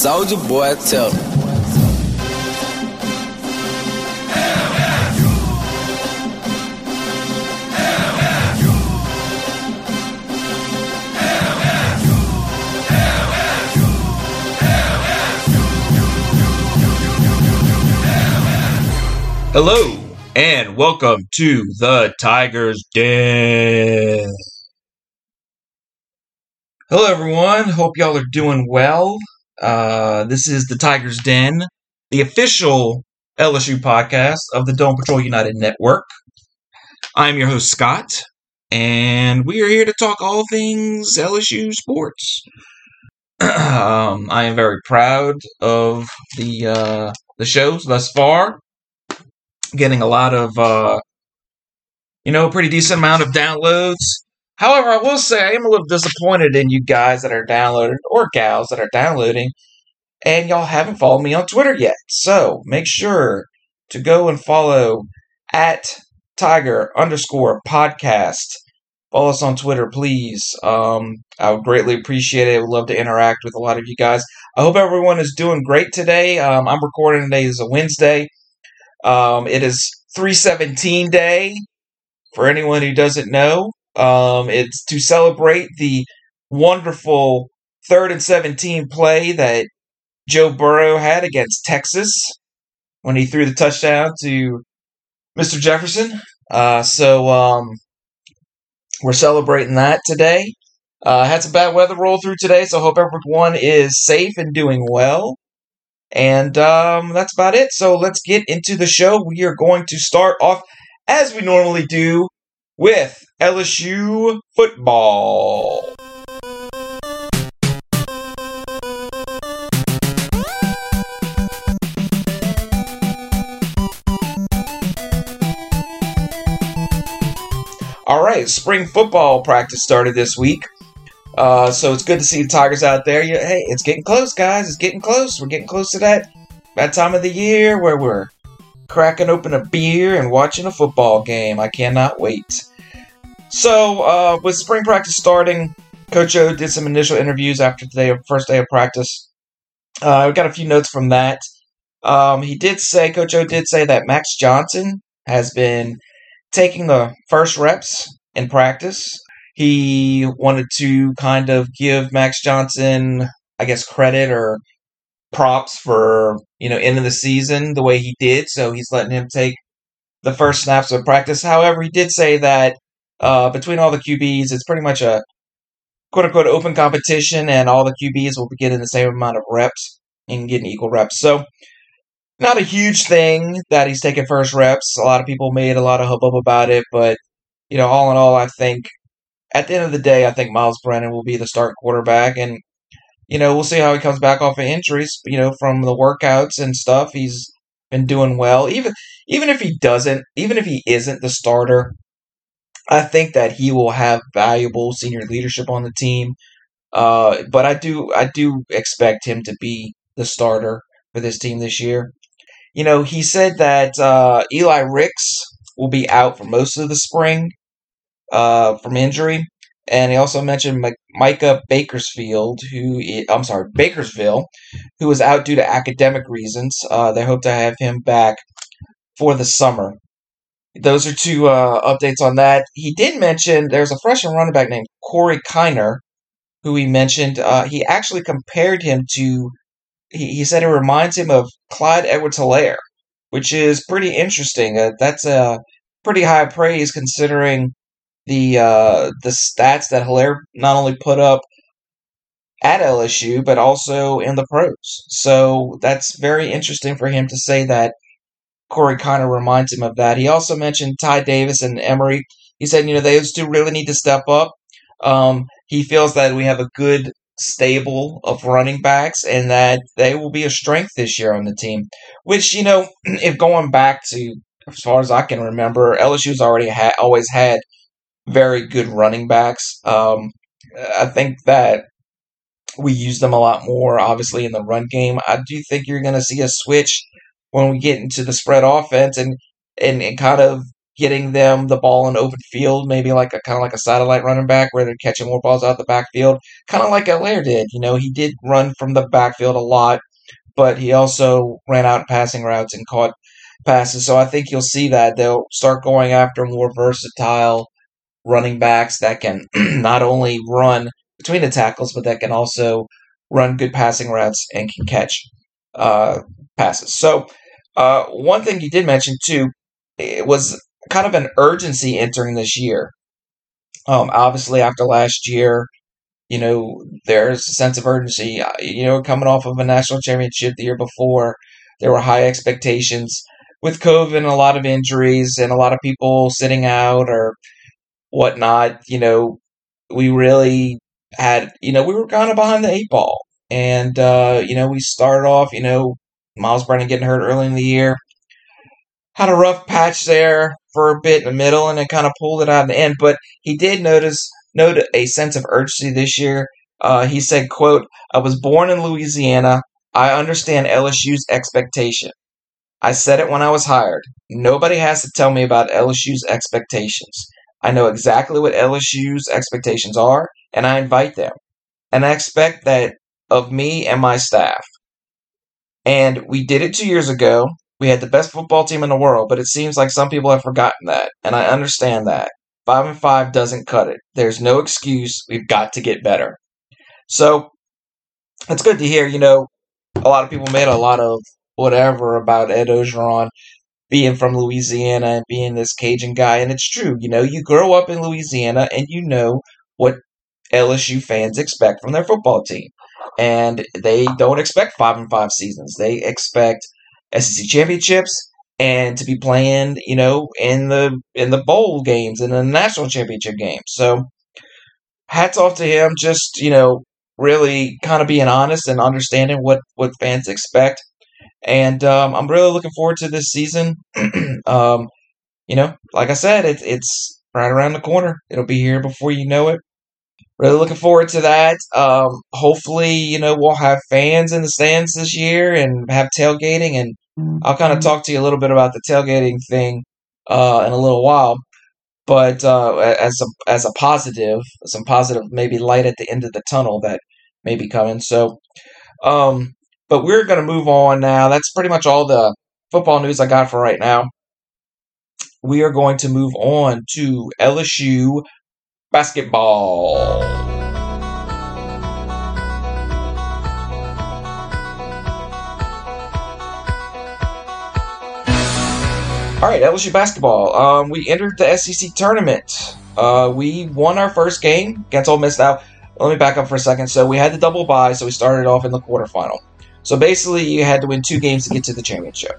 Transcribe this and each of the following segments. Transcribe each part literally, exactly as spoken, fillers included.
Soulja Boy, tell me. Hello, and welcome to the Tigers Den. Hello, everyone. Hope y'all are doing well. Uh, this is the Tigers Den, the official L S U podcast of the Dome Patrol United Network. I'm your host, Scott, and we are here to talk all things L S U sports. um, I am very proud of the uh, the shows thus far. Getting a lot of, uh, you know, pretty decent amount of downloads. However, I will say I am a little disappointed in you guys that are downloading, or gals that are downloading, and y'all haven't followed me on Twitter yet. So make sure to go and follow at Tiger underscore podcast. Follow us on Twitter, please. Um, I would greatly appreciate it. I would love to interact with a lot of you guys. I hope everyone is doing great today. Um, I'm recording today is a Wednesday. Um, it is three seventeen day, for anyone who doesn't know. Um, it's to celebrate the wonderful third and seventeen play that Joe Burrow had against Texas when he threw the touchdown to Mister Jefferson. Uh, so um, we're celebrating that today. Uh, had some bad weather roll through today, so I hope everyone is safe and doing well. And um, that's about it. So let's get into the show. We are going to start off, as we normally do, with L S U football. All right, spring football practice started this week. Uh, so it's good to see the Tigers out there. You, hey, it's getting close, guys. It's getting close. We're getting close to that, that time of the year where we're cracking open a beer and watching a football game. I cannot wait. So uh, with spring practice starting, Coach O did some initial interviews after the first day of practice. Uh, we got a few notes from that. Um, he did say, Coach O did say that Max Johnson has been taking the first reps in practice. He wanted to kind of give Max Johnson, I guess, credit or props for, you know, ending the season the way he did. So he's letting him take the first snaps of practice. However, he did say that uh, between all the Q Bs, it's pretty much a quote-unquote open competition, and all the Q Bs will be getting the same amount of reps and getting equal reps. So not a huge thing that he's taking first reps. A lot of people made a lot of hubbub about it, but, you know, all in all, I think at the end of the day, I think Miles Brennan will be the start quarterback, and, you know, we'll see how he comes back off of injuries, you know, from the workouts and stuff. He's been doing well. Even even if he doesn't, even if he isn't the starter, I think that he will have valuable senior leadership on the team. Uh, but I do I do expect him to be the starter for this team this year. You know, he said that uh, Eli Ricks will be out for most of the spring. Uh, from injury, and he also mentioned M- Micah Bakersfield, who is, I'm sorry, Bakersville, who is out due to academic reasons. Uh, they hope to have him back for the summer. Those are two uh, updates on that. He did mention there's a freshman running back named Corey Kiner, who he mentioned. Uh, he actually compared him to. He, he said it reminds him of Clyde Edwards-Helaire, which is pretty interesting. Uh, that's a pretty high praise considering the uh, the stats that Helaire not only put up at L S U, but also in the pros. So that's very interesting for him to say that Corey Kiner reminds him of that. He also mentioned Ty Davis and Emory. He said, you know, those two really need to step up. Um, he feels that we have a good stable of running backs and that they will be a strength this year on the team. Which, you know, if going back to, as far as I can remember, L S U's already ha- always had very good running backs. Um, I think that we use them a lot more, obviously, in the run game. I do think you're going to see a switch when we get into the spread offense and, and, and kind of getting them the ball in open field, maybe like a kind of like a satellite running back where they're catching more balls out the backfield, kind of like Allaire did. You know, he did run from the backfield a lot, but he also ran out passing routes and caught passes. So I think you'll see that they'll start going after more versatile running backs that can not only run between the tackles, but that can also run good passing routes and can catch uh, passes. So uh, one thing you did mention too, it was kind of an urgency entering this year. Um, obviously, after last year, you know, there's a sense of urgency. Uh, You know, coming off of a national championship the year before, there were high expectations. With COVID and a lot of injuries and a lot of people sitting out or whatnot, you know, we really had, you know, we were kind of behind the eight ball. And, uh, you know, we started off, you know, Miles Brennan getting hurt early in the year. Had a rough patch there for a bit in the middle and then kind of pulled it out in the end. But he did notice, note a sense of urgency this year. Uh, he said, quote, I was born in Louisiana. I understand L S U's expectation. I said it when I was hired. Nobody has to tell me about L S U's expectations. I know exactly what L S U's expectations are, and I invite them. And I expect that of me and my staff. And we did it two years ago. We had the best football team in the world, but it seems like some people have forgotten that, and I understand that. Five and five doesn't cut it. There's no excuse. We've got to get better. So it's good to hear. You know, a lot of people made a lot of whatever about Ed Ogeron being from Louisiana and being this Cajun guy, and it's true. You know, you grow up in Louisiana and you know what L S U fans expect from their football team, and they don't expect five and five seasons. They expect S E C championships and to be playing, you know, in the in the bowl games and the national championship games. So, hats off to him. Just you know, really kind of being honest and understanding what what fans expect. And um, I'm really looking forward to this season. um, you know, like I said, it's it's right around the corner. It'll be here before you know it. Really looking forward to that. Um, hopefully, you know, we'll have fans in the stands this year and have tailgating. And I'll kind of talk to you a little bit about the tailgating thing uh, in a little while. But uh, as a as a positive, some positive maybe light at the end of the tunnel that may be coming. So, um, but we're going to move on now. That's pretty much all the football news I got for right now. We are going to move on to L S U basketball. All right, L S U basketball. Um, we entered the S E C tournament. Uh, we won our first game against Ole Miss. Now, let me back up for a second. So we had the double bye, so we started off in the quarterfinal. So basically, you had to win two games to get to the championship.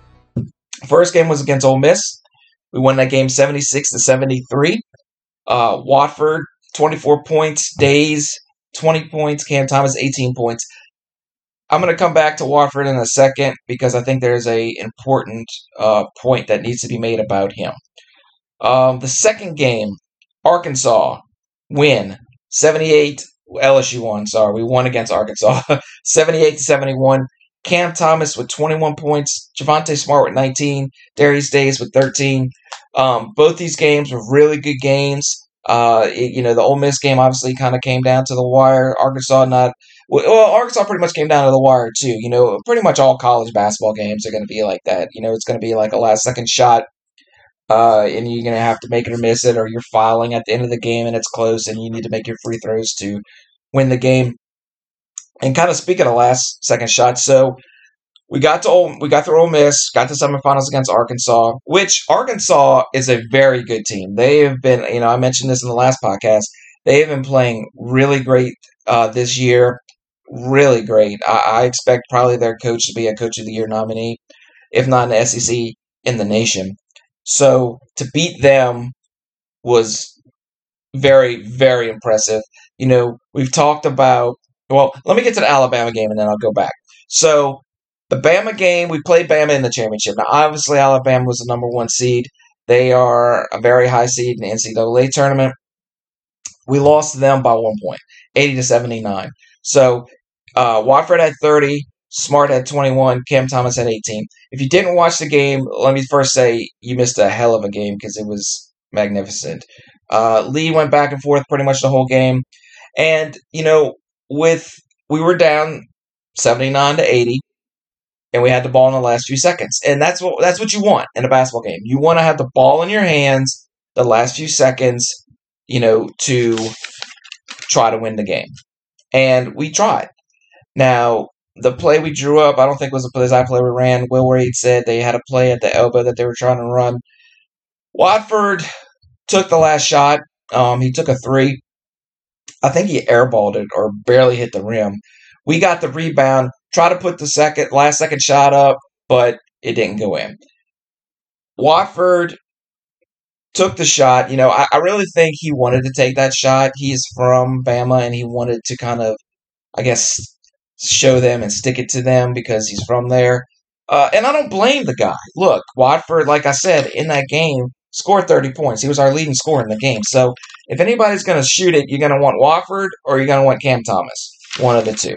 First game was against Ole Miss. We won that game seventy-six to seventy-three. Uh, Watford, twenty-four points. Days, twenty points. Cam Thomas, eighteen points. I'm going to come back to Watford in a second because I think there's a important uh, point that needs to be made about him. Um, the second game, Arkansas, win. seventy-eight, L S U won, sorry. We won against Arkansas. seventy-eight to seventy-one. Cam Thomas with twenty-one points. Javonte Smart with nineteen. Darius Days with thirteen. Um, both these games were really good games. Uh, it, you know, the Ole Miss game obviously kind of came down to the wire. Arkansas not well. Arkansas pretty much came down to the wire too. You know, pretty much all college basketball games are going to be like that. You know, it's going to be like a last second shot, uh, and you're going to have to make it or miss it, or you're fouling at the end of the game and it's close, and you need to make your free throws to win the game. And kind of speaking of last second shots, so we got to Ole, we got through Ole Miss, got to semifinals against Arkansas, which Arkansas is a very good team. They have been, you know, I mentioned this in the last podcast. They have been playing really great uh, this year, really great. I, I expect probably their coach to be a Coach of the Year nominee, if not in the S E C, in the nation. So to beat them was very, very impressive. You know, we've talked about. Well, let me get to the Alabama game and then I'll go back. So, the Bama game, we played Bama in the championship. Now, obviously, Alabama was the number one seed. They are a very high seed in the N C double A tournament. We lost to them by one point, eighty to seventy-nine. So, uh, Watford had thirty. Smart had twenty-one. Cam Thomas had eighteen. If you didn't watch the game, let me first say you missed a hell of a game because it was magnificent. Uh, Lee went back and forth pretty much the whole game. And, you know, with we were down seventy-nine to eighty, and we had the ball in the last few seconds. And that's what that's what you want in a basketball game. You want to have the ball in your hands the last few seconds, you know, to try to win the game. And we tried. Now, the play we drew up, I don't think was a design play we ran. Will Wade said they had a play at the elbow that they were trying to run. Watford took the last shot. Um, he took a three. I think he airballed it or barely hit the rim. We got the rebound, tried to put the second last second shot up, but it didn't go in. Watford took the shot. You know, I, I really think he wanted to take that shot. He's from Bama, and he wanted to kind of, I guess, show them and stick it to them because he's from there. Uh, and I don't blame the guy. Look, Watford, like I said, in that game, scored thirty points. He was our leading scorer in the game. So if anybody's going to shoot it, you're going to want Watford or you're going to want Cam Thomas. One of the two.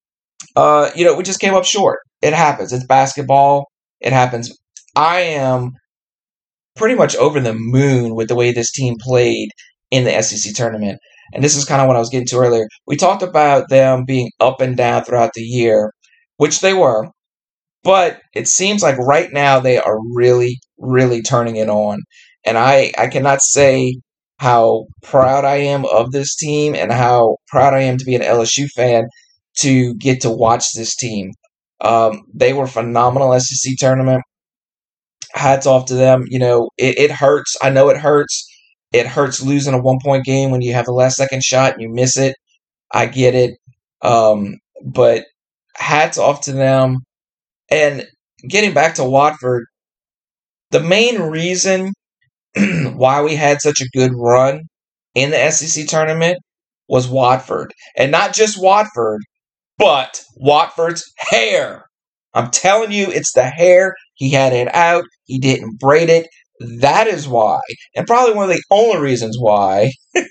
Uh, you know, we just came up short. It happens. It's basketball. It happens. I am pretty much over the moon with the way this team played in the S E C tournament. And this is kind of what I was getting to earlier. We talked about them being up and down throughout the year, which they were. But it seems like right now they are really, really turning it on. And I, I cannot say how proud I am of this team and how proud I am to be an L S U fan to get to watch this team. Um, they were phenomenal S E C tournament. Hats off to them. You know, it, it hurts. I know it hurts. It hurts losing a one-point game when you have the last second shot and you miss it. I get it. Um, but hats off to them. And getting back to Watford, the main reason why we had such a good run in the S E C tournament was Watford. And not just Watford, but Watford's hair. I'm telling you, it's the hair. He had it out. He didn't braid it. That is why, and probably one of the only reasons why,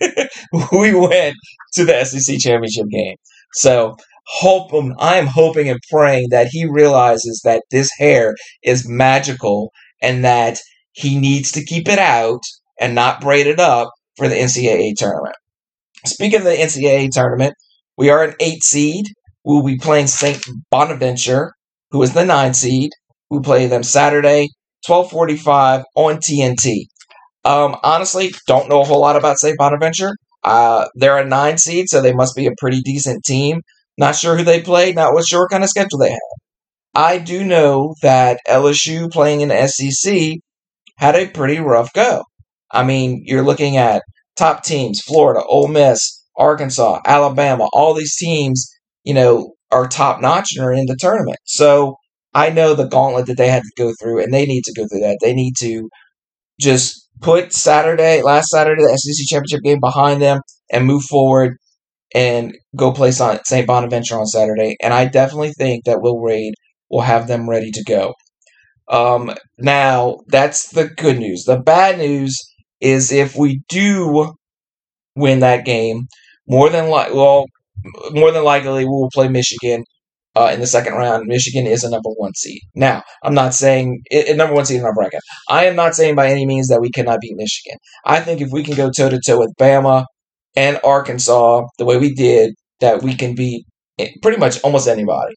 we went to the S E C championship game. So, hope I am hoping and praying that he realizes that this hair is magical and that he needs to keep it out and not braid it up for the N C double A tournament. Speaking of the N C double A tournament, we are an eight seed. We'll be playing Saint Bonaventure, who is the nine seed. We play them Saturday, twelve forty-five on T N T. Um, honestly, don't know a whole lot about Saint Bonaventure. Uh, they're a nine seed, so they must be a pretty decent team. Not sure who they play. Not sure what kind of schedule they have. I do know that L S U playing in the S E C had a pretty rough go. I mean, you're looking at top teams, Florida, Ole Miss, Arkansas, Alabama. All these teams, you know, are top-notch and are in the tournament. So I know the gauntlet that they had to go through, and they need to go through that. They need to just put Saturday, last Saturday, the S E C championship game behind them and move forward and go play Saint Bonaventure on Saturday. And I definitely think that Will Wade will have them ready to go. Um, now, that's the good news. The bad news is if we do win that game, more than li- well, more than likely we will play Michigan uh, in the second round. Michigan is a number one seed. Now, I'm not saying it, number one seed in our bracket. I am not saying by any means that we cannot beat Michigan. I think if we can go toe to toe with Bama and Arkansas the way we did, that we can beat pretty much almost anybody.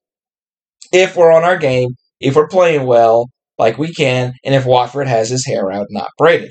If we're on our game, if we're playing well, like we can, and if Watford has his hair out, not braided.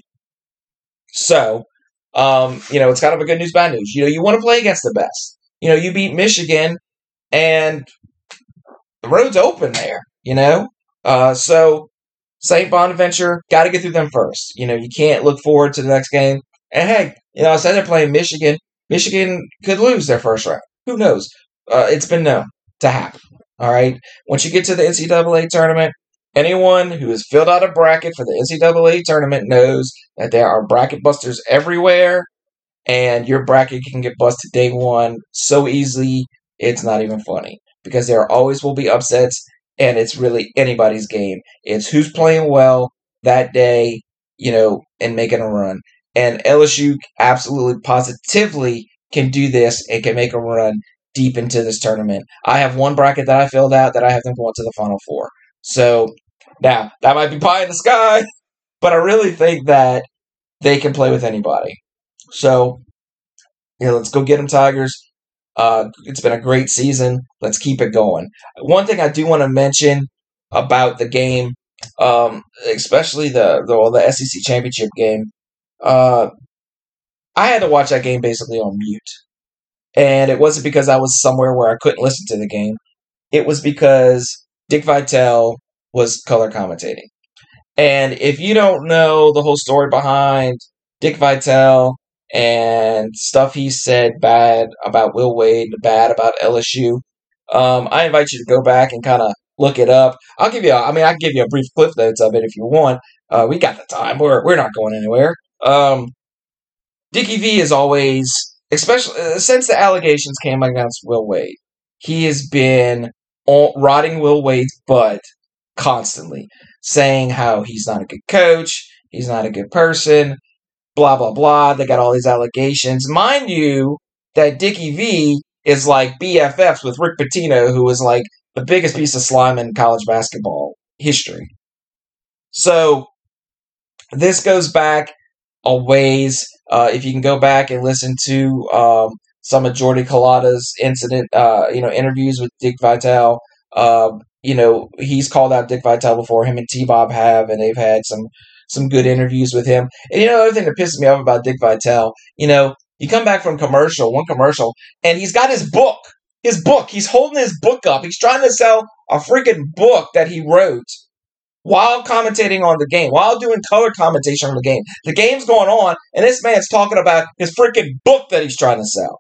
So, um, you know, it's kind of a good news, bad news. You know, you want to play against the best. You know, you beat Michigan, and the road's open there, you know? Uh, so, Saint Bonaventure, got to get through them first. You know, you can't look forward to the next game. And hey, you know, I said they're playing Michigan. Michigan could lose their first round. Who knows? Uh, it's been known to happen. All right? Once you get to the N C double A tournament, anyone who has filled out a bracket for the N C double A tournament knows that there are bracket busters everywhere, and your bracket can get busted day one so easily, it's not even funny. Because there always will be upsets, and it's really anybody's game. It's who's playing well that day, you know, and making a run. And L S U absolutely, positively can do this and can make a run deep into this tournament. I have one bracket that I filled out that I have them going to the Final Four. So now that might be pie in the sky, but I really think that they can play with anybody. So yeah, let's go get them, Tigers. Uh, it's been a great season. Let's keep it going. One thing I do want to mention about the game, um, especially the the, well, the S E C championship game, uh, I had to watch that game basically on mute. And it wasn't because I was somewhere where I couldn't listen to the game. It was because Dick Vitale was color commentating. And if you don't know the whole story behind Dick Vitale and stuff he said bad about Will Wade, bad about L S U, um, I invite you to go back and kind of look it up. I'll give you, a, I mean, I can give you a brief cliff notes of it if you want. Uh, we got the time. We're we're not going anywhere. Um, Dickie V is always, especially uh, since the allegations came against Will Wade, he has been all, rotting Will Wade's butt constantly, saying how he's not a good coach, he's not a good person, blah, blah, blah. They got all these allegations. Mind you, that Dickie V is like B F Fs with Rick Pitino, who is like the biggest piece of slime in college basketball history. So this goes back a ways. Uh, if you can go back and listen to um, some of Jordy Culotta's incident, uh, you know, interviews with Dick Vitale, uh, you know, he's called out Dick Vitale before. Him and T-Bob have, and they've had some some good interviews with him. And you know, another thing that pisses me off about Dick Vitale, you know, you come back from commercial, one commercial, and he's got his book, his book. He's holding his book up. He's trying to sell a freaking book that he wrote while commentating on the game, while doing color commentation on the game. The game's going on, and this man's talking about his freaking book that he's trying to sell.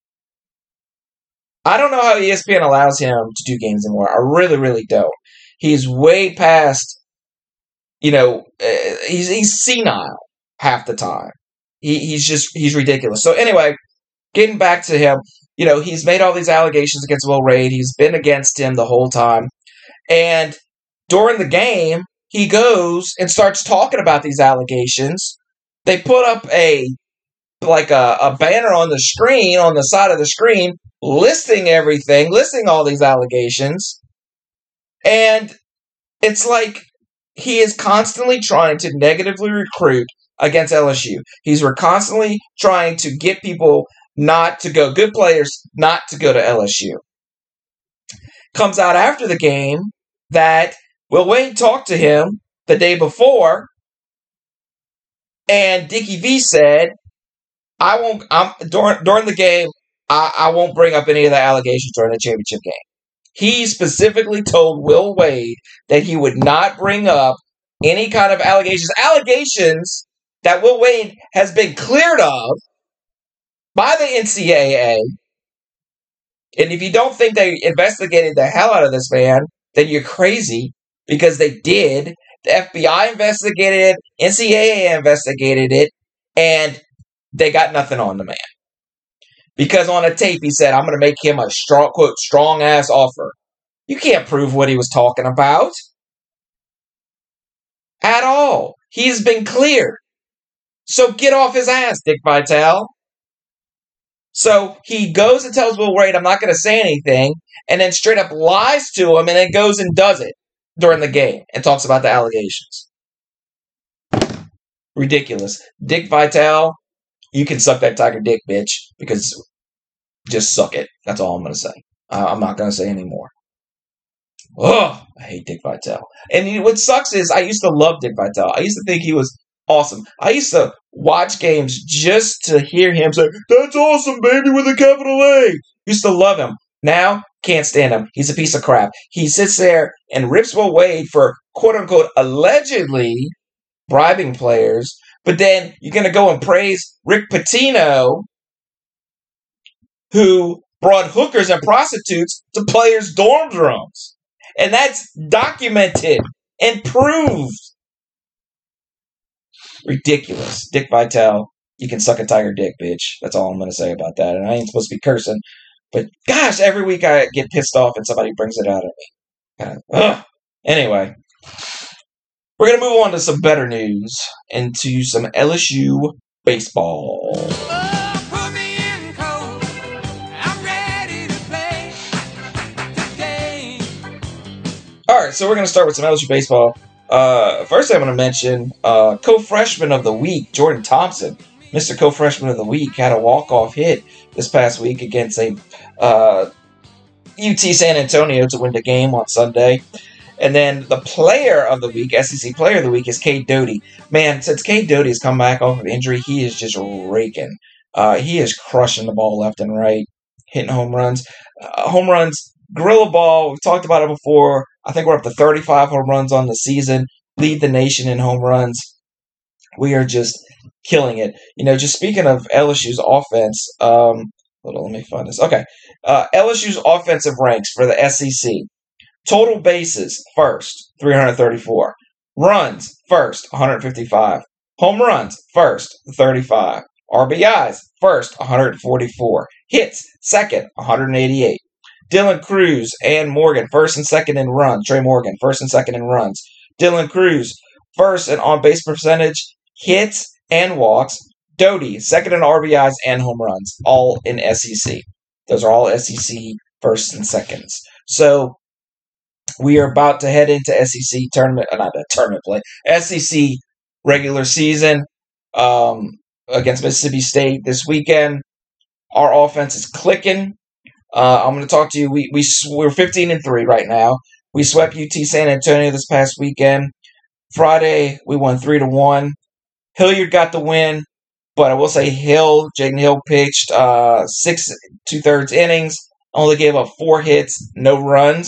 I don't know how E S P N allows him to do games anymore. I really, really don't. He's way past, you know, uh, he's he's senile half the time. He he's just he's ridiculous. So anyway, getting back to him, you know, he's made all these allegations against Will Wade. He's been against him the whole time, and during the game, he goes and starts talking about these allegations. They put up a like a, a banner on the screen, on the side of the screen, listing everything, listing all these allegations. And it's like he is constantly trying to negatively recruit against L S U. He's constantly trying to get people not to go, good players not to go to L S U. Comes out after the game that Will Wade talked to him the day before, and Dickie V said, I won't, I'm, during, during the game, I, I won't bring up any of the allegations during the championship game. He specifically told Will Wade that he would not bring up any kind of allegations. Allegations that Will Wade has been cleared of by the N C double A. And if you don't think they investigated the hell out of this man, then you're crazy, because they did. The F B I investigated it, N C double A investigated it, and they got nothing on the man. Because on a tape he said, I'm going to make him a strong, quote, strong-ass offer. You can't prove what he was talking about. At all. He's been cleared. So get off his ass, Dick Vitale. So he goes and tells Will Wade, I'm not going to say anything, and then straight up lies to him, and then goes and does it during the game and talks about the allegations. Ridiculous. Dick Vitale, you can suck that tiger dick, bitch, because just suck it. That's all I'm going to say. Uh, I'm not going to say any more. Ugh, I hate Dick Vitale. And you know, what sucks is I used to love Dick Vitale. I used to think he was awesome. I used to watch games just to hear him say, that's awesome, baby, with a capital A. Used to love him. Now, can't stand him. He's a piece of crap. He sits there and rips Will Wade for, quote-unquote, allegedly bribing players. But then you're going to go and praise Rick Pitino, who brought hookers and prostitutes to players' dorm rooms. And that's documented and proved. Ridiculous. Dick Vitale, you can suck a tiger dick, bitch. That's all I'm going to say about that. And I ain't supposed to be cursing. But gosh, every week I get pissed off and somebody brings it out at me. Kind of, ugh. Anyway, we're going to move on to some better news and to some L S U baseball. Oh, put me in cold. I'm ready to All right, so we're going to start with some L S U baseball. Uh, first, I'm going to mention uh, co-freshman of the week, Jordan Thompson. Mister Co-freshman of the week had a walk-off hit this past week against a uh, U T San Antonio to win the game on Sunday. And then the player of the week, S E C player of the week, is Cade Doughty. Man, since Cade Doughty has come back off of injury, he is just raking. Uh, he is crushing the ball left and right, hitting home runs. Uh, home runs, gorilla ball, we've talked about it before. I think we're up to thirty-five home runs on the season, lead the nation in home runs. We are just killing it. You know, just speaking of L S U's offense, um, hold on, let me find this. Okay. Uh, L S U's offensive ranks for the S E C. Total bases, first, three hundred thirty-four. Runs, first, one hundred fifty-five. Home runs, first, thirty-five. R B Is, first, one hundred forty-four. Hits, second, one hundred eighty-eight. Dylan Crews and Morgan, first and second in runs. Trey Morgan, first and second in runs. Dylan Crews, first in on-base percentage, hits, and walks. Doughty, second in R B Is and home runs, all in S E C. Those are all S E C firsts and seconds. So, we are about to head into S E C tournament, uh, not a tournament play, S E C regular season um, against Mississippi State this weekend. Our offense is clicking. Uh, I'm going to talk to you. We we we're fifteen and three right now. We swept U T San Antonio this past weekend. Friday we won three to one. Hilliard got the win, but I will say Hill, Jaden Hill pitched uh, six two thirds innings, only gave up four hits, no runs.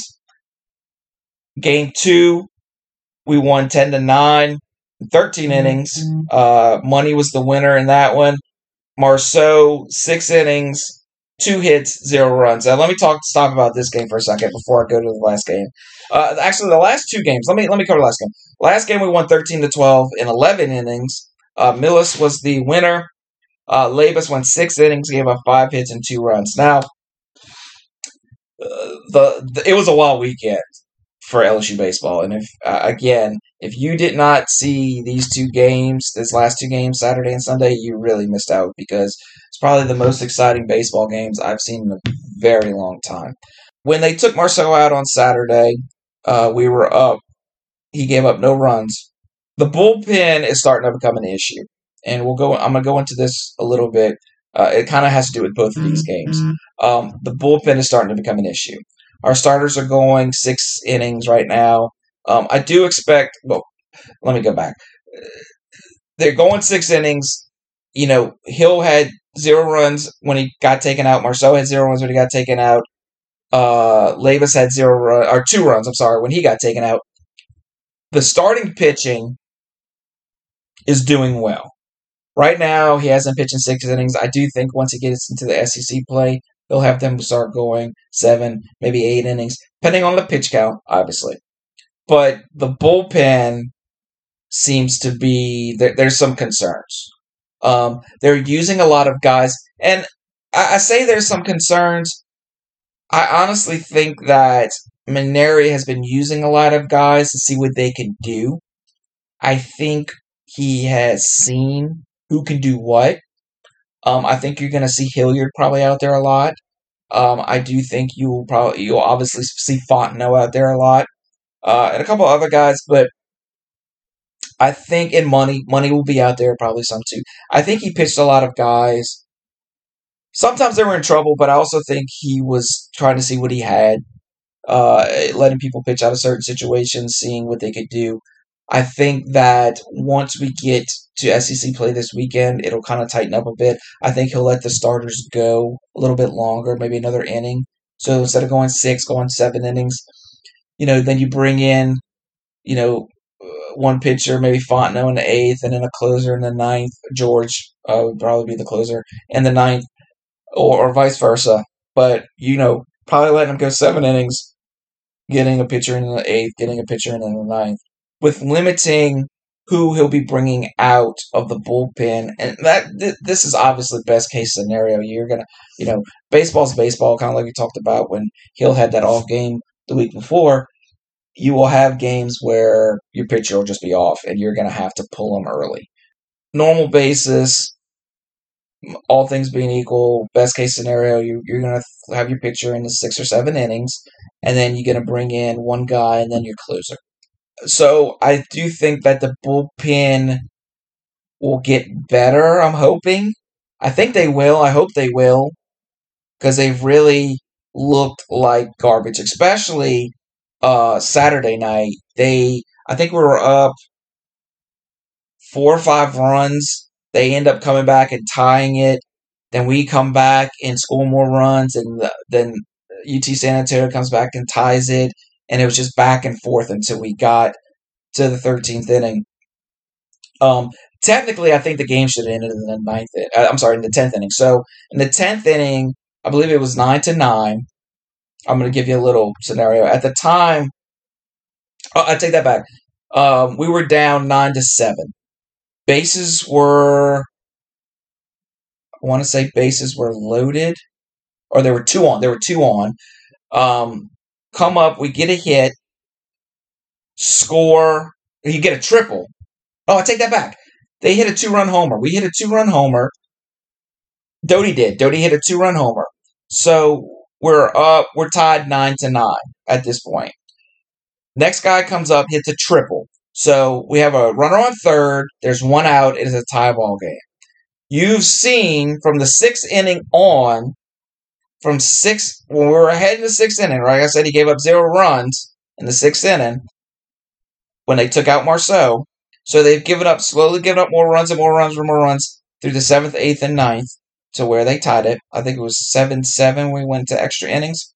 Game two, we won ten to nine, thirteen innings. Uh, Money was the winner in that one. Marceau, six innings, two hits, zero runs. Now, let me talk stop about this game for a second before I go to the last game. Uh, actually, the last two games. Let me let me cover the last game. Last game we won thirteen to twelve in eleven innings. Uh, Millis was the winner. Uh, Labus won six innings, gave up five hits and two runs. Now, uh, the, the it was a wild weekend for L S U baseball, and if uh, again, if you did not see these two games, these last two games, Saturday and Sunday, you really missed out because it's probably the most exciting baseball games I've seen in a very long time. When they took Marceau out on Saturday, uh, we were up. He gave up no runs. The bullpen is starting to become an issue, and we'll go. I'm gonna go into this a little bit. Uh, it kind of has to do with both of these games. Um, the bullpen is starting to become an issue. Our starters are going six innings right now. Um, I do expect. Well, let me go back. They're going six innings. You know, Hill had zero runs when he got taken out. Marceau had zero runs when he got taken out. Uh, Labus had zero run, or two runs. I'm sorry, when he got taken out. The starting pitching is doing well. Right now, he hasn't pitched in six innings. I do think once he gets into the S E C play, he'll have them start going seven, maybe eight innings, depending on the pitch count, obviously. But the bullpen seems to be, there, there's some concerns. Um, they're using a lot of guys, and I, I say there's some concerns. I honestly think that Mainieri has been using a lot of guys to see what they can do. I think he has seen who can do what. Um, I think you're going to see Hilliard probably out there a lot. Um, I do think you will probably you'll obviously see Fontenot out there a lot, uh, and a couple other guys. But I think in Money, Money will be out there probably some too. I think he pitched a lot of guys. Sometimes they were in trouble, but I also think he was trying to see what he had, uh, letting people pitch out of certain situations, seeing what they could do. I think that once we get to S E C play this weekend, it'll kind of tighten up a bit. I think he'll let the starters go a little bit longer, maybe another inning. So instead of going six, going seven innings, you know, then you bring in, you know, one pitcher, maybe Fontenot in the eighth, and then a closer in the ninth. George uh, would probably be the closer in the ninth, or, or vice versa. But, you know, probably letting him go seven innings, getting a pitcher in the eighth, getting a pitcher in the ninth, with limiting who he'll be bringing out of the bullpen. And that th- this is obviously best case scenario. You're going to, you know, baseball's baseball, kind of like we talked about when Hill had that off game the week before. You will have games where your pitcher will just be off, and you're going to have to pull them early. Normal basis, all things being equal, best case scenario, you, you're going to have your pitcher in the six or seven innings, and then you're going to bring in one guy, and then your closer. So I do think that the bullpen will get better, I'm hoping. I think they will. I hope they will. Because they've really looked like garbage, especially uh, Saturday night. They, I think we were up four or five runs. They end up coming back and tying it. Then we come back and score more runs, and the, then U T San Antonio comes back and ties it. And it was just back and forth until we got to the thirteenth inning. Um, technically, I think the game should have ended in the ninth. Uh, I'm sorry, in the tenth inning. So in the tenth inning, I believe it was nine to nine. I'm going to give you a little scenario. At the time, oh, I take that back. Um, we were down nine to seven. Bases were, I want to say bases were loaded, or there were two on. There were two on. Um, come up, we get a hit, score. You get a triple. Oh, I take that back. They hit a two-run homer. We hit a two-run homer. Doty did. Doty hit a two-run homer. So we're up. We're tied nine to nine at this point. Next guy comes up, hits a triple. So we have a runner on third. There's one out. It is a tie ball game. You've seen from the sixth inning on, from six when we were ahead in the sixth inning. Right, like I said, he gave up zero runs in the sixth inning when they took out Marceau. So they've given up, slowly given up more runs and more runs and more runs through the seventh, eighth, and ninth to where they tied it. I think it was seven seven when we went to extra innings.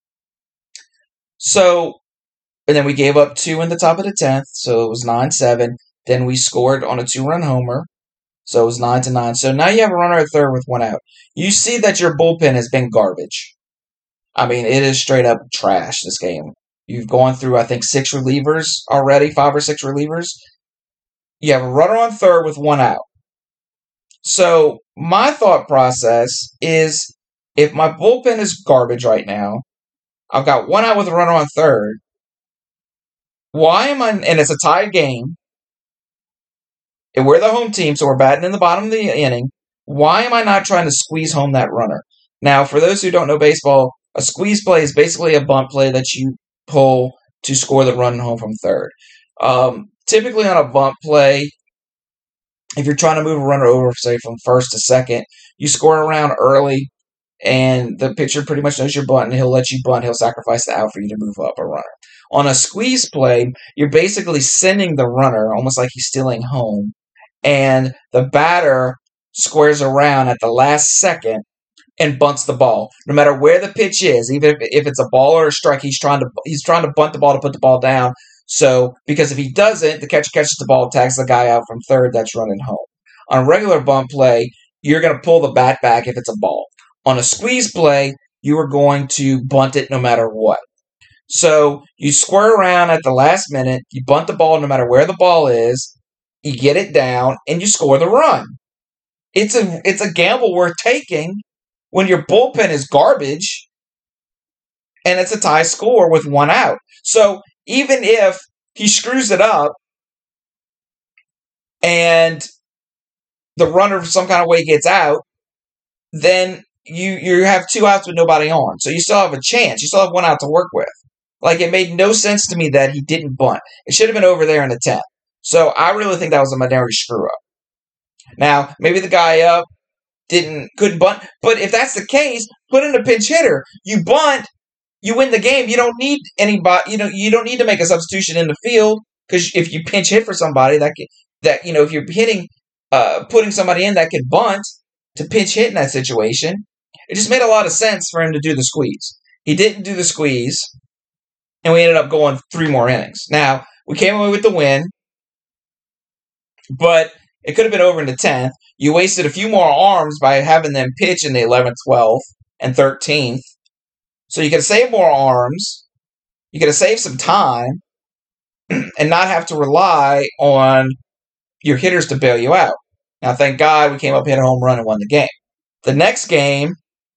So, and then we gave up two in the top of the tenth, so it was nine seven. Then we scored on a two-run homer, so it was nine to nine. So now you have a runner at third with one out. You see that your bullpen has been garbage. I mean, it is straight up trash, this game. You've gone through, I think, six relievers already, five or six relievers. You have a runner on third with one out. So my thought process is, if my bullpen is garbage right now, I've got one out with a runner on third, why am I, and it's a tied game, and we're the home team, so we're batting in the bottom of the inning, why am I not trying to squeeze home that runner? Now, for those who don't know baseball, a squeeze play is basically a bunt play that you pull to score the run home from third. Um, typically on a bunt play, if you're trying to move a runner over, say, from first to second, you score around early, and the pitcher pretty much knows you're bunting. He'll let you bunt. He'll sacrifice the out for you to move up a runner. On a squeeze play, you're basically sending the runner, almost like he's stealing home, and the batter squares around at the last second and bunts the ball. No matter where the pitch is, even if, if it's a ball or a strike, he's trying to he's trying to bunt the ball to put the ball down. So, because if he doesn't, the catcher catches the ball, tags the guy out from third that's running home. On a regular bunt play, you're going to pull the bat back if it's a ball. On a squeeze play, you are going to bunt it no matter what. So, you square around at the last minute, you bunt the ball no matter where the ball is, you get it down, and you score the run. It's a it's a gamble worth taking when your bullpen is garbage and it's a tie score with one out. So, even if he screws it up and the runner some kind of way gets out, then you you have two outs with nobody on. So you still have a chance. You still have one out to work with. Like, it made no sense to me that he didn't bunt. It should have been over there in the tenth. So I really think that was a Mainieri screw-up. Now, maybe the guy up didn't couldn't bunt. But if that's the case, put in a pinch hitter. You bunt, you win the game. You don't need anybody. You know, you don't need to make a substitution in the field, because if you pinch hit for somebody, that can, that you know, if you're hitting, uh, putting somebody in that can bunt to pinch hit in that situation, it just made a lot of sense for him to do the squeeze. He didn't do the squeeze, and we ended up going three more innings. Now, we came away with the win, but it could have been over in the tenth. You wasted a few more arms by having them pitch in the eleventh, twelfth, and thirteenth. So you could have saved more arms. You could have saved some time and not have to rely on your hitters to bail you out. Now, thank God we came up, hit a home run, and won the game. The next game,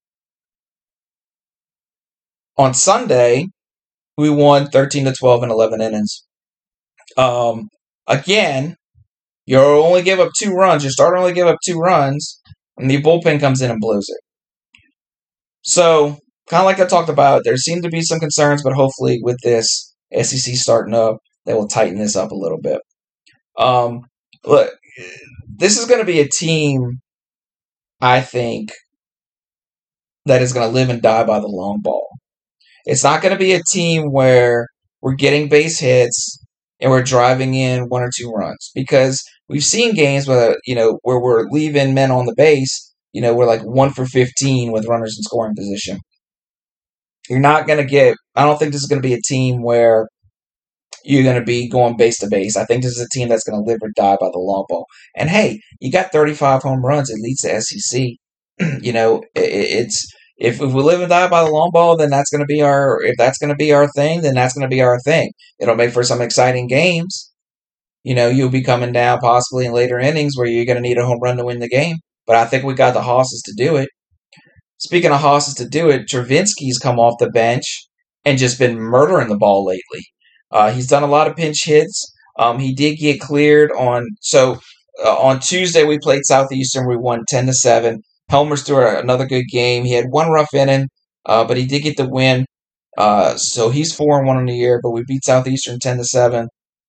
on Sunday, we won thirteen to twelve in eleven innings. Um, again, you only give up two runs. Your starter only give up two runs, and the bullpen comes in and blows it. So, kind of like I talked about, there seem to be some concerns, but hopefully with this S E C starting up, they will tighten this up a little bit. Um, look, this is going to be a team, I think, that is going to live and die by the long ball. It's not going to be a team where we're getting base hits and we're driving in one or two runs, because we've seen games where, you know, where we're leaving men on the base. You know, we're like one for fifteen with runners in scoring position. You're not going to get, I don't think this is going to be a team where you're going to be going base to base. I think this is a team that's going to live or die by the long ball. And hey, you got thirty-five home runs. It leads the S E C. You know, it, it's if, if we live and die by the long ball, then that's going to be our. If that's going to be our thing, then that's going to be our thing. It'll make for some exciting games. You know, you'll be coming down possibly in later innings where you're going to need a home run to win the game. But I think we got the hosses to do it. Speaking of hosses to do it, Travinski's come off the bench and just been murdering the ball lately. Uh, he's done a lot of pinch hits. Um, he did get cleared on so uh, on Tuesday we played Southeastern. We won ten to seven. Helmer's threw another good game. He had one rough inning, uh, but he did get the win. Uh, so he's four and one in the year. But we beat Southeastern ten to seven.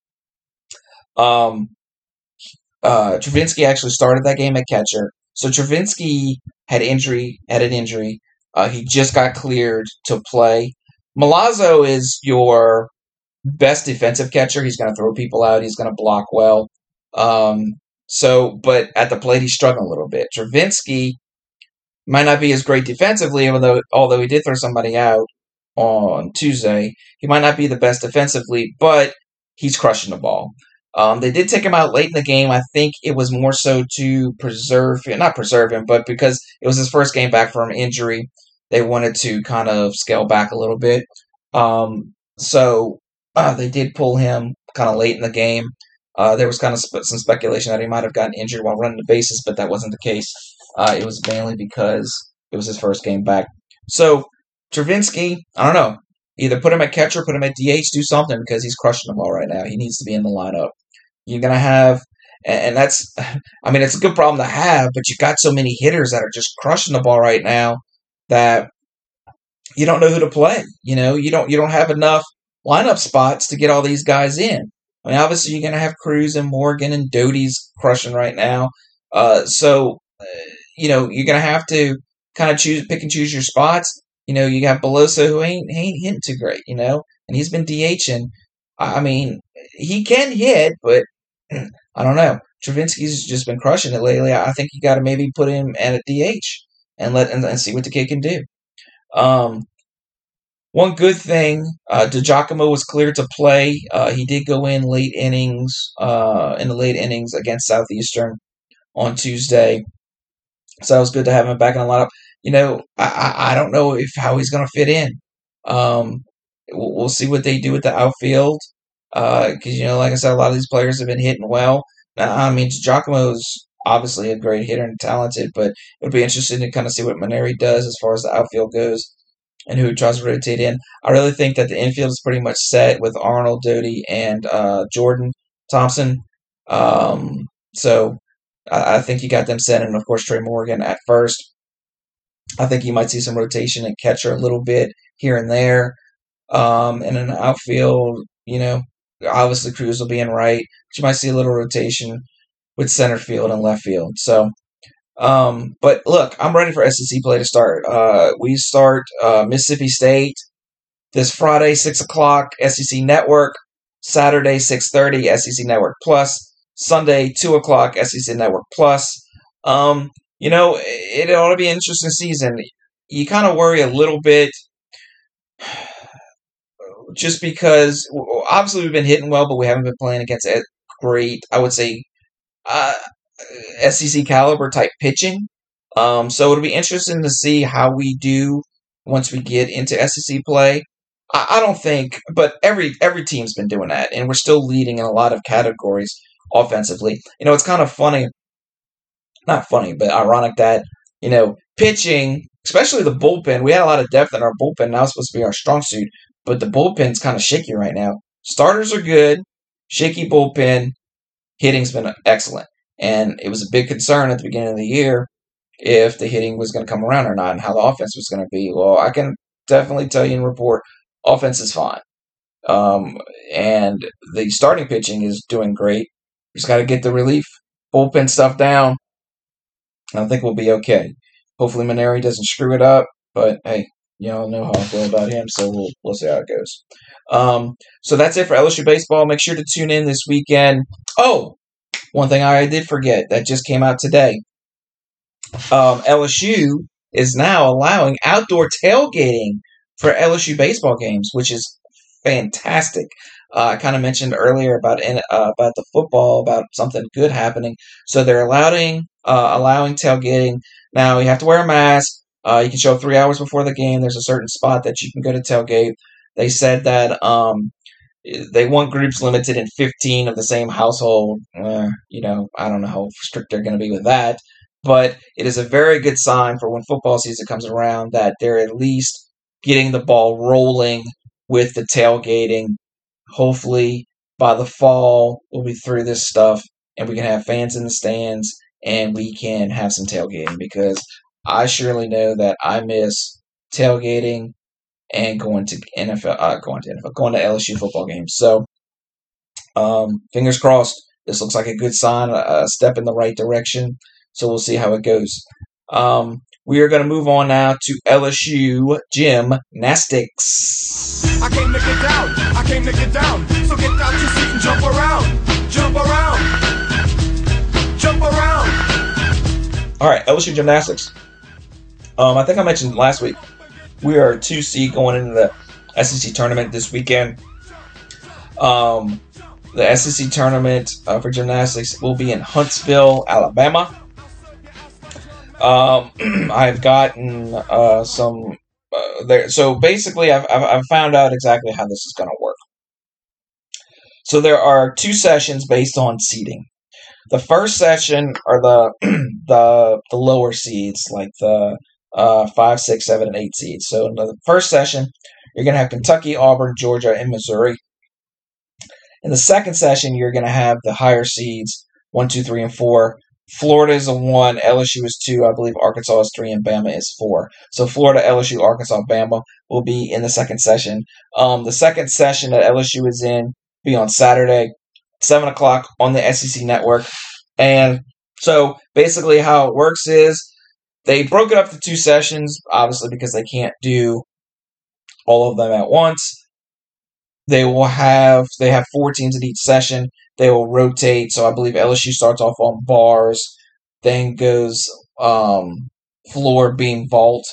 Um, uh, Travinski actually started that game at catcher. So Travinski had injury, had an injury. Uh, he just got cleared to play. Milazzo is your best defensive catcher. He's going to throw people out. He's going to block well. Um, so, but at the plate, he's struggling a little bit. Travinski might not be as great defensively, even though, although he did throw somebody out on Tuesday. He might not be the best defensively, but he's crushing the ball. Um, they did take him out late in the game. I think it was more so to preserve him, not preserve him, but because it was his first game back from injury, they wanted to kind of scale back a little bit. Um, so uh, they did pull him kind of late in the game. Uh, there was kind of sp- some speculation that he might have gotten injured while running the bases, but that wasn't the case. Uh, it was mainly because it was his first game back. So Travinski, I don't know, either put him at catcher, put him at D H, do something, because he's crushing the ball right now. He needs to be in the lineup. You're going to have, and that's, I mean, it's a good problem to have, but you got so many hitters that are just crushing the ball right now that you don't know who to play. You know, you don't, you don't have enough lineup spots to get all these guys in. I mean, obviously you're going to have Cruz and Morgan and Doty's crushing right now. Uh, so, uh, you know, you're going to have to kind of choose, pick and choose your spots. You know, you got Beloso who ain't, ain't hitting too great, you know, and he's been DHing. I mean, he can hit, but I don't know. Travinski's just been crushing it lately. I think you got to maybe put him at a D H and let and, and see what the kid can do. Um, one good thing, uh, DiGiacomo was cleared to play. Uh, he did go in late innings, uh, in the late innings against Southeastern on Tuesday. So it was good to have him back in the lineup. You know, I, I, I don't know if how he's going to fit in. Um, we'll, we'll see what they do with the outfield. Because, uh, you know, like I said, a lot of these players have been hitting well. Now, I mean, Giacomo's obviously a great hitter and talented, but it would be interesting to kind of see what Maneri does as far as the outfield goes and who he tries to rotate in. I really think that the infield is pretty much set with Arnold, Doty, and uh, Jordan Thompson. Um, so I, I think you got them set, and of course Trey Morgan at first. I think you might see some rotation and catcher a little bit here and there. Um, and in the outfield, you know, obviously Cruz will be in right, but you might see a little rotation with center field and left field. So, um, but look, I'm ready for S E C play to start. Uh, we start uh, Mississippi State this Friday, six o'clock, S E C Network. Saturday, six thirty, S E C Network Plus. Sunday, two o'clock, S E C Network Plus. Um, you know, it, it ought to be an interesting season. You kind of worry a little bit just because, obviously, we've been hitting well, but we haven't been playing against great, I would say, uh, S E C caliber type pitching. Um, so it'll be interesting to see how we do once we get into S E C play. I, I don't think, but every every team's been doing that, and we're still leading in a lot of categories offensively. You know, it's kind of funny, not funny, but ironic that, you know, pitching, especially the bullpen, we had a lot of depth in our bullpen. Now it's supposed to be our strong suit, but the bullpen's kind of shaky right now. Starters are good, shaky bullpen, hitting's been excellent. And it was a big concern at the beginning of the year if the hitting was going to come around or not and how the offense was going to be. Well, I can definitely tell you and report offense is fine. Um, and the starting pitching is doing great. Just got to get the relief, bullpen stuff down. I think we'll be okay. Hopefully Maneri doesn't screw it up, but hey, y'all know how I feel about him, so we'll we'll see how it goes. Um, so that's it for L S U baseball. Make sure to tune in this weekend. Oh, one thing I did forget that just came out today. Um, L S U is now allowing outdoor tailgating for L S U baseball games, which is fantastic. Uh, I kind of mentioned earlier about in, uh, about the football, about something good happening. So they're allowing uh, allowing tailgating. Now you have to wear a mask. Uh, you can show up three hours before the game. There's a certain spot that you can go to tailgate. They said that um, they want groups limited in fifteen of the same household. Uh, you know, I don't know how strict they're going to be with that. But it is a very good sign for when football season comes around that they're at least getting the ball rolling with the tailgating. Hopefully, by the fall, we'll be through this stuff and we can have fans in the stands and we can have some tailgating because I surely know that I miss tailgating and going to N F L, uh, going to N F L, going to L S U football games. So, um, fingers crossed. This looks like a good sign, a, a step in the right direction. So we'll see how it goes. Um, we are going to move on now to L S U gymnastics. I came to get down. I came to get down. So get out your seat and jump around. Jump around. Jump around. All right, L S U gymnastics. Um, I think I mentioned last week we are two seed going into the S E C tournament this weekend. Um, the S E C tournament uh, for gymnastics will be in Huntsville, Alabama. Um, I've gotten uh, some uh, there. So basically, I've, I've I've found out exactly how this is going to work. So there are two sessions based on seeding. The first session are the the the lower seeds, like the uh, five, six, seven, and eight seeds. So in the first session, you're going to have Kentucky, Auburn, Georgia, and Missouri. In the second session, you're going to have the higher seeds, one, two, three, and four. Florida is a one, L S U is two, I believe Arkansas is three, and Bama is four. So Florida, L S U, Arkansas, Bama will be in the second session. Um, the second session that L S U is in will be on Saturday, seven o'clock on the S E C network. And so basically how it works is they broke it up to two sessions, obviously because they can't do all of them at once. They will have they have four teams in each session. They will rotate. So I believe L S U starts off on bars, then goes um, floor, beam, vault.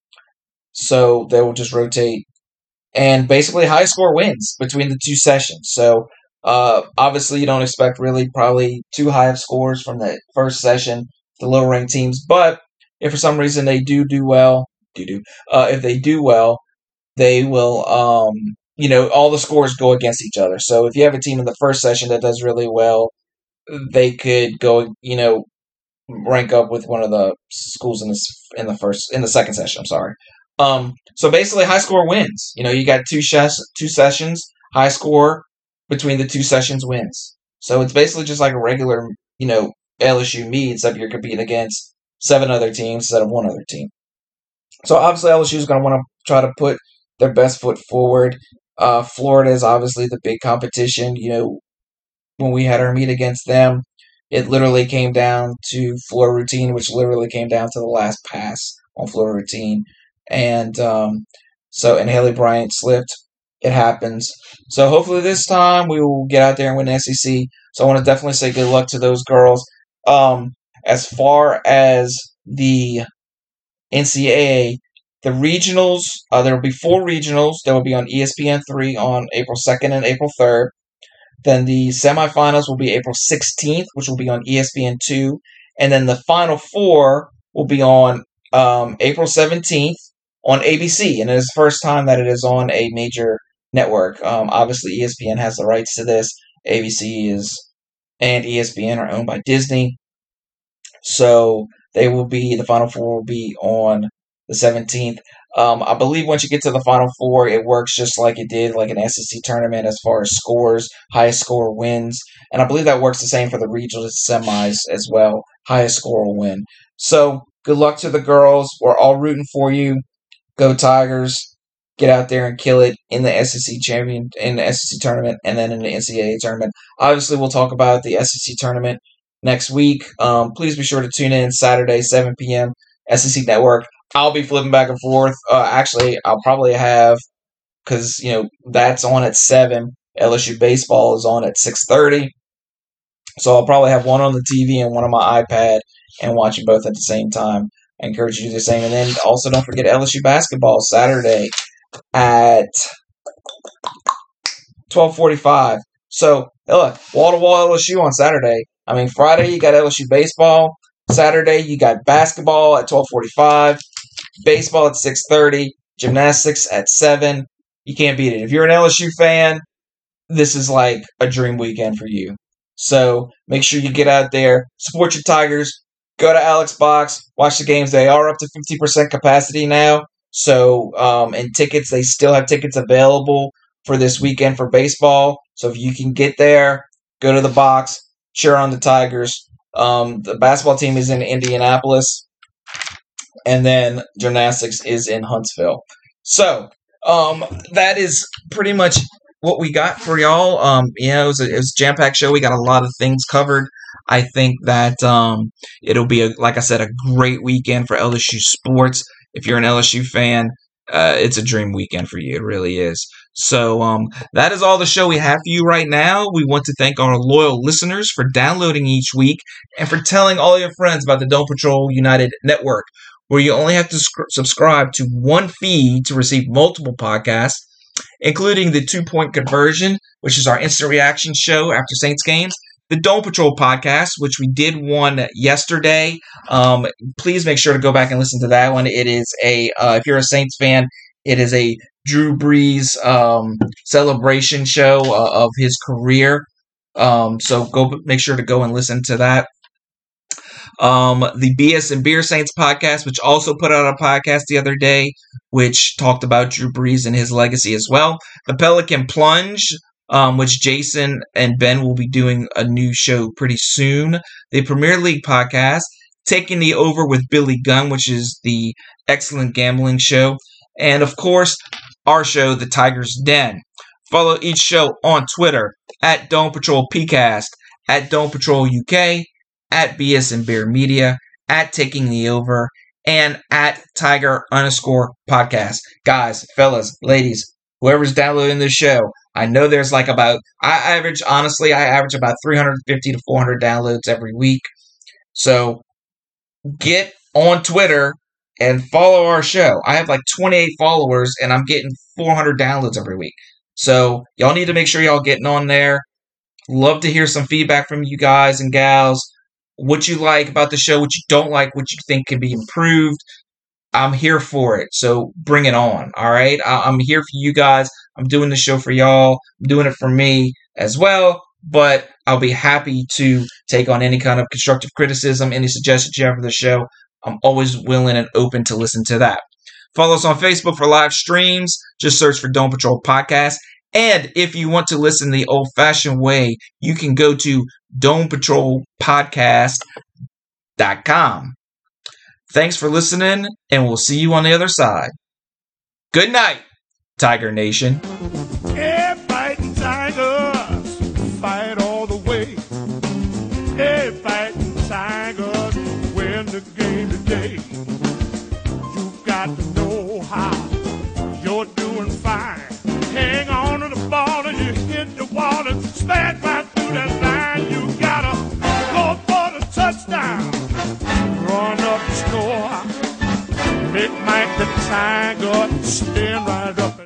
So they will just rotate. And basically high score wins between the two sessions. So uh, obviously you don't expect really probably too high of scores from the first session, the lower ranked teams. But if for some reason they do do well, do do uh, if they do well, they will um, you know, all the scores go against each other. So if you have a team in the first session that does really well, they could go, you know, rank up with one of the schools in this in the first in the second session. I'm sorry. Um, so basically, high score wins. You know, you got two ses- two sessions, high score between the two sessions wins. So it's basically just like a regular, you know, L S U meet, except you're competing against seven other teams instead of one other team. So obviously, L S U is going to want to try to put their best foot forward. Uh, Florida is obviously the big competition. You know, when we had our meet against them, it literally came down to floor routine, which literally came down to the last pass on floor routine. And um, so, and Haley Bryant slipped. It happens. So hopefully this time we will get out there and win the S E C. So I want to definitely say good luck to those girls. Um, as far as the N C double A, the regionals, uh, there will be four regionals. There will be on E S P N three on April second and April third. Then the semifinals will be April sixteenth, which will be on E S P N two. And then the final four will be on um, April seventeenth on A B C. And it is the first time that it is on a major network. Um, obviously, E S P N has the rights to this. A B C is and E S P N are owned by Disney. So they will be, the final four will be on the seventeenth. Um, I believe once you get to the Final Four, it works just like it did like an S E C tournament as far as scores. Highest score wins. And I believe that works the same for the regional semis as well. Highest score will win. So good luck to the girls. We're all rooting for you. Go Tigers. get out there and kill it in the S E C champion in the S E C tournament and then in the N C double A tournament. Obviously, we'll talk about the S E C tournament next week. Um, please be sure to tune in Saturday, seven p.m. S E C Network. I'll be flipping back and forth. Uh, actually, I'll probably have, because, you know, that's on at seven. L S U baseball is on at six thirty. So I'll probably have one on the T V and one on my iPad and watching both at the same time. I encourage you to do the same. And then also don't forget L S U basketball Saturday at twelve forty-five. So, look, wall-to-wall L S U on Saturday. I mean, Friday you got L S U baseball. Saturday you got basketball at twelve forty-five. Baseball at six thirty. Gymnastics at seven. You can't beat it. If you're an L S U fan, this is like a dream weekend for you. So make sure you get out there, support your Tigers, go to Alex Box, watch the games. They are up to fifty percent capacity now. So, um, and tickets, they still have tickets available for this weekend for baseball. So if you can get there, go to the box, cheer on the Tigers. Um, the basketball team is in Indianapolis, and then gymnastics is in Huntsville. So um, that is pretty much what we got for y'all. Um, you know, it was a, it was a jam-packed show. We got a lot of things covered. I think that um, it'll be, a, like I said, a great weekend for L S U sports. If you're an L S U fan, uh, it's a dream weekend for you. It really is. So um, that is all the show we have for you right now. We want to thank our loyal listeners for downloading each week and for telling all your friends about the Dome Patrol United Network, where you only have to sc- subscribe to one feed to receive multiple podcasts, including the Two Point Conversion, which is our instant reaction show after Saints games, the Dome Patrol podcast, which we did one yesterday. Um, please make sure to go back and listen to that one. It is a, uh, if you're a Saints fan, it is a Drew Brees um, celebration show uh, of his career. Um, so go make sure to go and listen to that. Um, the B S and Beer Saints podcast, which also put out a podcast the other day, which talked about Drew Brees and his legacy as well. The Pelican Plunge, um, which Jason and Ben will be doing a new show pretty soon. The Premier League podcast, Taking the Over with Billy Gunn, which is the excellent gambling show. And, of course, our show, The Tiger's Den. Follow each show on Twitter, at Dome Patrol PCast, at Dome Patrol U K, at B S and Beer Media, at Taking the Over, and at Tiger underscore podcast. Guys, fellas, ladies, whoever's downloading this show, I know there's like about, I average, honestly, I average about three hundred fifty to four hundred downloads every week. So get on Twitter and follow our show. I have like twenty-eight followers and I'm getting four hundred downloads every week. So y'all need to make sure y'all getting on there. Love to hear some feedback from you guys and gals. What you like about the show, what you don't like, what you think can be improved. I'm here for it. So bring it on. All right. I- I'm here for you guys. I'm doing the show for y'all. I'm doing it for me as well. But I'll be happy to take on any kind of constructive criticism, any suggestions you have for the show. I'm always willing and open to listen to that. Follow us on Facebook for live streams. Just search for Dome Patrol Podcast. And if you want to listen the old-fashioned way, you can go to dome patrol podcast dot com. Thanks for listening, and we'll see you on the other side. Good night, Tiger Nation. Hey, fighting Tigers, fight all the way. Hey, fighting Tigers, win the game today. You got to know how you're doing fine. Hang on to the ball and you hit the wall and smash right through that line. You gotta go for the touchdown, run up the score, make Mike the Tiger stand right up.